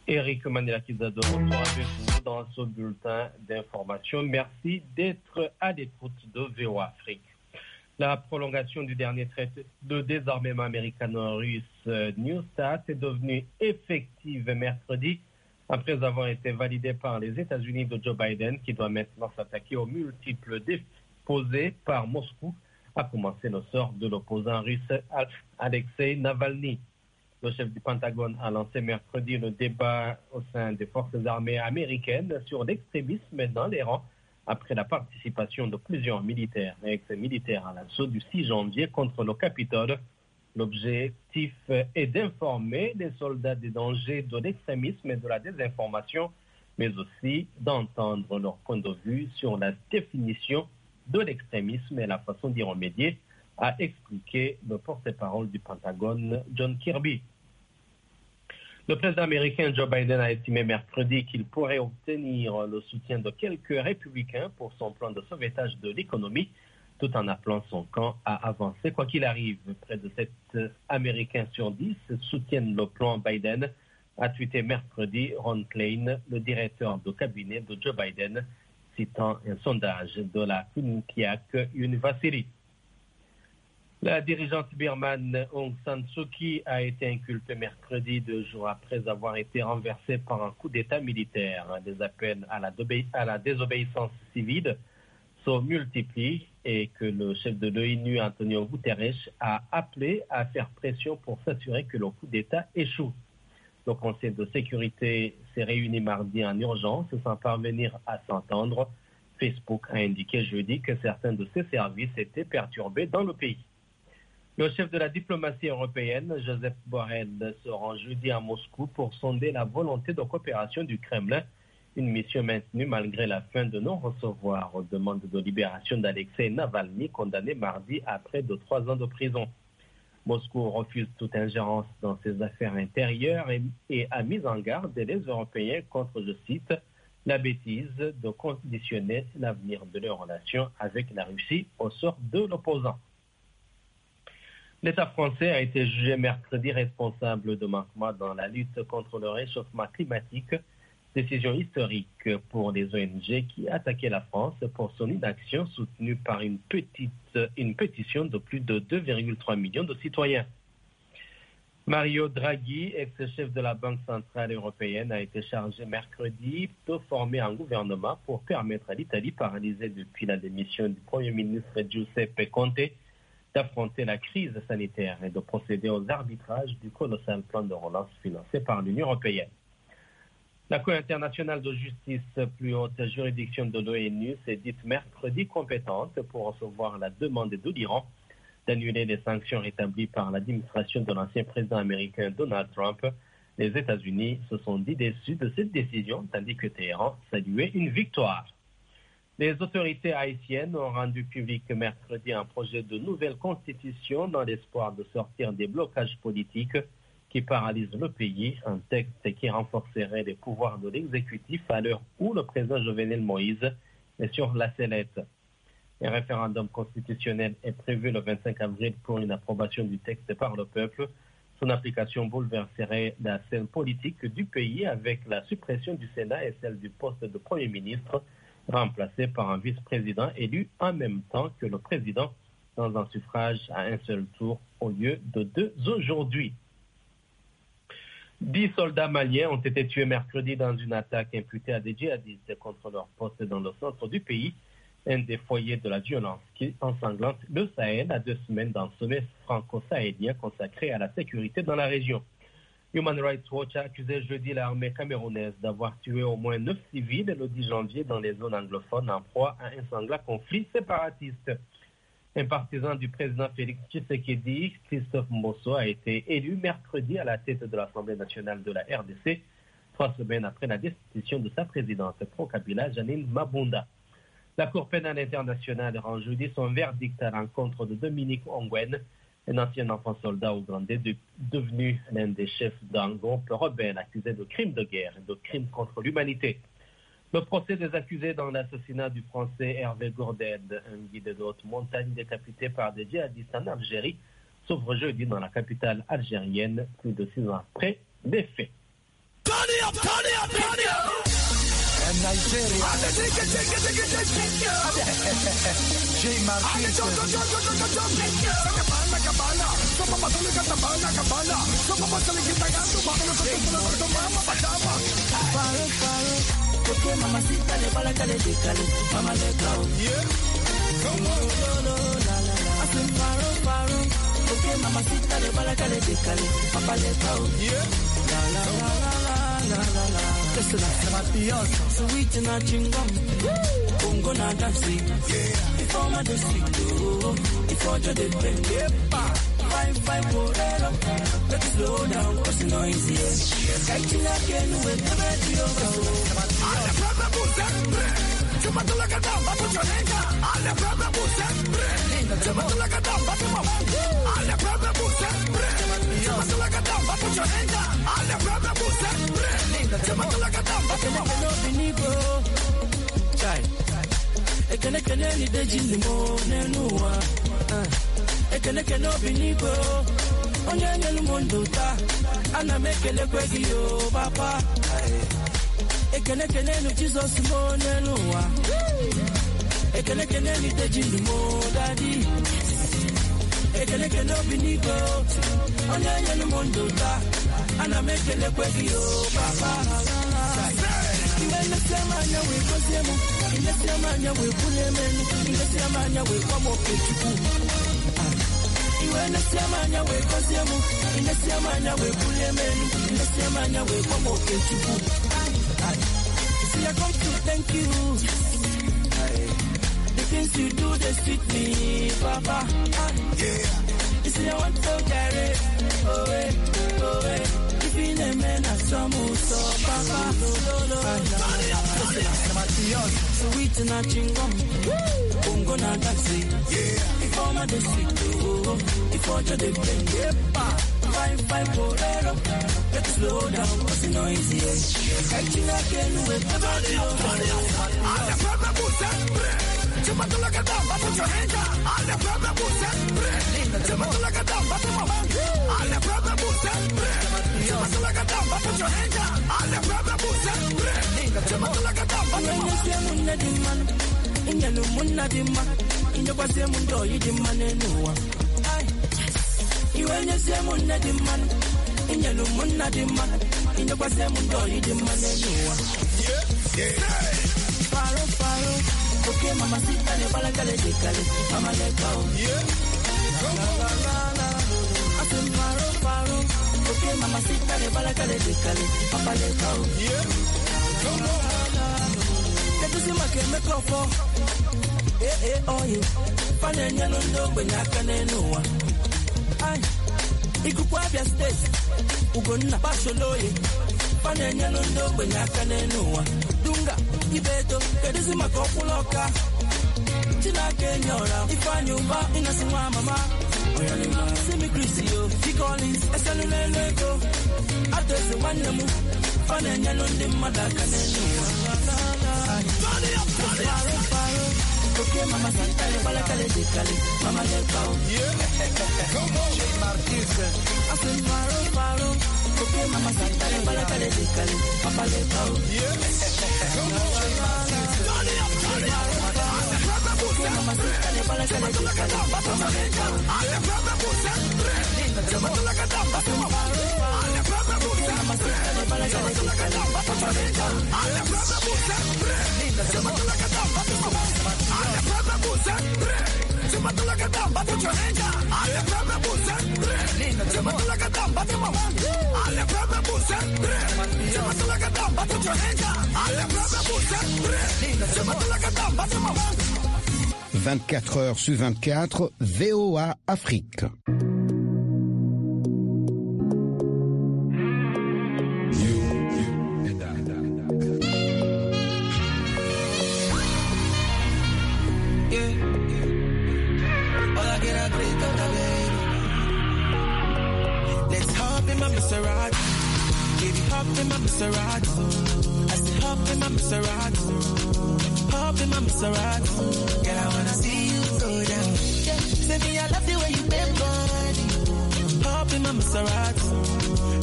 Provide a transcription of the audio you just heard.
Eric Mandelakizado sera avec vous dans ce bulletin d'information. Merci d'être à l'écoute de VOA Afrique. La prolongation du dernier traité de désarmement américano-russe New START est devenue effective mercredi après avoir été validée par les États-Unis de Joe Biden qui doit maintenant s'attaquer aux multiples défis posés par Moscou, à commencer le sort de l'opposant russe Alexei Navalny. Le chef du Pentagone a lancé mercredi le débat au sein des forces armées américaines sur l'extrémisme dans les rangs après la participation de plusieurs militaires et ex-militaires à l'assaut du 6 janvier contre le Capitole. L'objectif est d'informer les soldats des dangers de l'extrémisme et de la désinformation, mais aussi d'entendre leur point de vue sur la définition de l'extrémisme et la façon d'y remédier, a expliqué le porte-parole du Pentagone, John Kirby. Le président américain Joe Biden a estimé mercredi qu'il pourrait obtenir le soutien de quelques républicains pour son plan de sauvetage de l'économie, tout en appelant son camp à avancer. Quoi qu'il arrive, près de 7 Américains sur 10 soutiennent le plan Biden, a tweeté mercredi Ron Klain, le directeur de cabinet de Joe Biden, citant un sondage de la Quinnipiac University. La dirigeante birmane Aung San Suu Kyi a été inculpée mercredi 2 jours après avoir été renversée par un coup d'État militaire. Des appels à la désobéissance civile se multiplient et que le chef de l'ONU, Antonio Guterres, a appelé à faire pression pour s'assurer que le coup d'État échoue. Le Conseil de sécurité s'est réuni mardi en urgence sans parvenir à s'entendre. Facebook a indiqué jeudi que certains de ses services étaient perturbés dans le pays. Le chef de la diplomatie européenne, Joseph Borrell, se rend jeudi à Moscou pour sonder la volonté de coopération du Kremlin, une mission maintenue malgré la fin de non-recevoir aux demandes de libération d'Alexei Navalny, condamné mardi à près de 3 ans de prison. Moscou refuse toute ingérence dans ses affaires intérieures et a mis en garde les Européens contre, je cite, la bêtise de conditionner l'avenir de leurs relations avec la Russie au sort de l'opposant. L'État français a été jugé mercredi responsable de manquements dans la lutte contre le réchauffement climatique, décision historique pour les ONG qui attaquaient la France pour son inaction soutenue par une pétition de plus de 2,3 millions de citoyens. Mario Draghi, ex-chef de la Banque centrale européenne, a été chargé mercredi de former un gouvernement pour permettre à l'Italie, paralysée depuis la démission du Premier ministre Giuseppe Conte, d'affronter la crise sanitaire et de procéder aux arbitrages du colossal plan de relance financé par l'Union européenne. La Cour internationale de justice, plus haute juridiction de l'ONU, s'est dite mercredi compétente pour recevoir la demande de l'Iran d'annuler les sanctions établies par l'administration de l'ancien président américain Donald Trump. Les États-Unis se sont dit déçus de cette décision, tandis que Téhéran saluait une victoire. Les autorités haïtiennes ont rendu public mercredi un projet de nouvelle constitution dans l'espoir de sortir des blocages politiques qui paralysent le pays, un texte qui renforcerait les pouvoirs de l'exécutif à l'heure où le président Jovenel Moïse est sur la sellette. Un référendum constitutionnel est prévu le 25 avril pour une approbation du texte par le peuple. Son application bouleverserait la scène politique du pays avec la suppression du Sénat et celle du poste de Premier ministre, remplacé par un vice-président élu en même temps que le président dans un suffrage à un seul tour au lieu de 2 aujourd'hui. 10 soldats maliens ont été tués mercredi dans une attaque imputée à des djihadistes contre leur poste dans le centre du pays, un des foyers de la violence qui ensanglante le Sahel à 2 semaines d'un sommet franco-sahélien consacré à la sécurité dans la région. Human Rights Watch a accusé jeudi l'armée camerounaise d'avoir tué au moins 9 civils le 10 janvier dans les zones anglophones en proie à un sanglant conflit séparatiste. Un partisan du président Félix Tshisekedi, Christophe Mbosso, a été élu mercredi à la tête de l'Assemblée nationale de la RDC, 3 semaines après la destitution de sa présidente pro-Kabila, Janine Mabunda. La Cour pénale internationale rend jeudi son verdict à l'encontre de Dominique Ongwen, un ancien enfant soldat ougandais devenu l'un des chefs d'un groupe rebelle accusé de crimes de guerre et de crimes contre l'humanité. Le procès des accusés dans l'assassinat du Français Hervé Gourded, un guide de haute montagne décapité par des djihadistes en Algérie, s'ouvre jeudi dans la capitale algérienne, plus de 6 ans après les faits. Nigeria. J Marquez. Okay, mamacita, le bala cale de cale, mama le go. Yeah, come on, la la la. I said faro. Okay, mamacita, le bala cale de cale, papa le go. Yeah, la. Listen, I'm mafioso. Sweet na chingom, Congo na dancing. Yeah, before my distrito, before the depend. Yeah, fine, bolero. Let's slow down, cause it's not easy. Kiting again with the radio. Alle fremme sempre. Chumatula kadamba, put your hand up. Alle fremme sempre. Chumatula kadamba, put your hand up. Alle fremme sempre. Chumatula kadamba, put your hand up. Alle fremme sempre. Chumatula kadamba, put your hand up. Chai. Ekene ni deji ni mo nenuwa. Ekene obinigo. Onye nyelu monduta. Ana mekele kwegi yo papa. Ekene no Jesus mo nenuwa. Ekene ni deji mo daddy. Ekene obinigo. Onye nyelu monduta. Ana mekele kwegi yo papa. Iwenesemanya we kozemu. Inesemanya we kulemenu. Inesemanya we kwamokechuku. Iwenesemanya we kozemu. Inesemanya we kulemenu. Inesemanya we kwamokechuku. See, I come to thank you. The things you do, they sweet me, Papa. You see, I want to carry. If you name me, I saw so, Papa. Sweet na chingom, Congo na dancing. Before my distrito, before the depend. Fine, bolero. Let's slow down, cause it's not easy. Kiting again with the radio. Alle fremme sempre. Chumatula kadamba, put your hand up. Alle fremme sempre. Chumatula kadamba, put your hand up. Alle fremme sempre. Chumatula kadamba, put your hand up. Alle fremme sempre. Chumatula kadamba, put your hand up. Inyanu munna dimma. Inyokwase mundo yidimma nenuwa. Iwenye se munna dimma. Inyanu munna dimma. Inyokwase mundo yidimma nenuwa. Faro. Okay, mamacita, le bala cale de cale, mama le go. Yeah, la. I said faro. Okay, mamacita, le bala cale de cale, papa le go. Yeah, come on. Get to my game, make up for. Oh yeah. Fanenya no benyaka nenuwa. Ay, ikukwabia state. Ugonna basoloye. Fanenya no benyaka nenuwa. Dunga ibeto kedisi makokuloka china kenyora ifanyumba inasimwa mama simi krisio fikolis eselulelego atese wanemu fanenya londe madaka nenuwa okay mama santa le bala kale de kale mama le pao come on J Marquez I said faro okay mama santa le bala kale de kale papa le pao come on J Marquez okay mama santa le bala kale de kale mama le pao alle fremme sempre chumatula kadamba alle fremme mama santa le bala kale de kale papa le pao alle fremme sempre chumatula kadamba alle fremme sempre chumatula kadamba put your hand up alle fremme sempre chumatula kadamba alle fremme sempre chumatula kadamba put your hand up alle fremme sempre chumatula kadamba 24 heures sur 24, VOA Afrique. Hop in my Maserati. I said hop in my Maserati. Hop in my Maserati. Girl, I wanna see you go down. Yeah. Say me, I love the way you bend body. Hop in my Maserati.